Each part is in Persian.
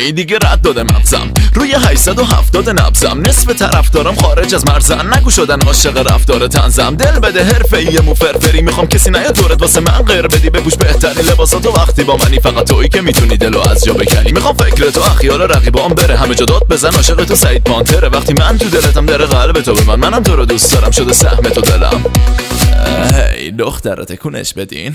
هی دیگه رد داده مغزم روی 870 نبزم، نصف طرفدارم خارج از مرزن، نگو شدن عاشق رفتار طنزم. دل بده حرفه‌ای مو فرفری، میخوام کسی نیاد دورت واسه من غیر بدی، بپوش بهترین لباساتو وقتی با منی، فقط تویی که میتونی دلو از جا بکنی. میخوام فکر تو خیال رقیبام بره، همه جا داد بزن عاشق تو سعید پانتره، وقتی من تو دلتم در قلب تو به منم تو رو دوست دارم، شده سهم تو دلم. هی دختره تکونش بدین.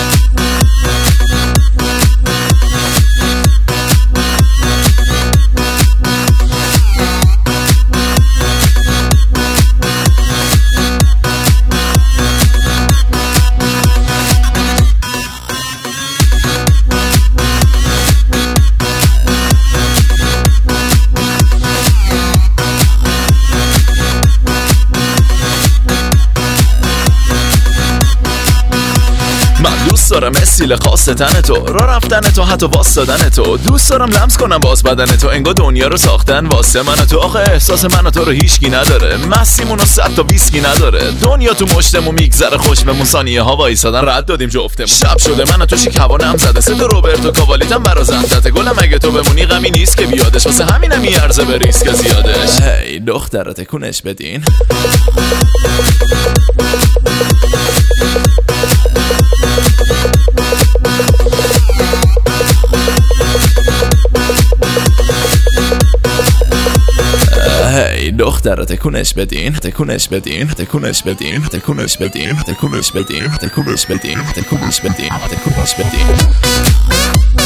دوست دارم اسیل خاص تن تو، را رفتن تو، حتی واسدادن تو. دوست دارم لمس کنم باز بدن تو، انگار دنیا رو ساختن واسه من و تو. آخه احساس من و تو رو هیچکی نداره، مسیمون رو 100 تا ویسکی نداره. دنیا تو مشتمون میگذره خوش بمون، ثانیه ها وایسادن رد دادیم جفتمون. شب شده من و تو شیک هوا نم زده، صدا روبرتو کاوالیتم برا زندته. گلم اگه تو بمونی غمی نیست که بیادش، واسه همینم میارزه به ریسک زیادش. هی دختره تکونش بدین. هی دختره تکونش بدین، تکونش بدین، تکونش بدین، تکونش بدین، تکونش بدین، تکونش بدین، تکونش بدین، تکونش بدین.